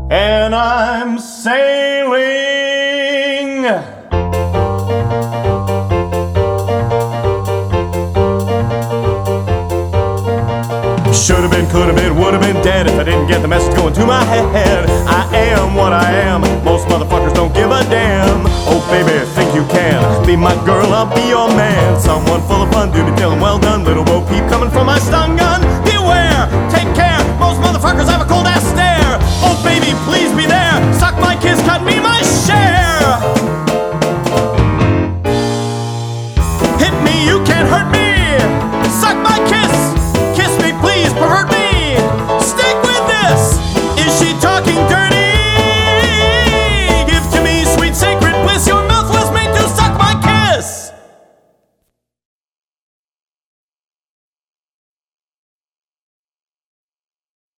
and I'm sailing. Should've been, could've been, would've been dead if I didn't get the message going to my head. I am what I am, most motherfuckers don't give a damn. Oh baby, think you can be my girl, I'll be your man. Someone full of fun, do me feeling well done, little Bo Peep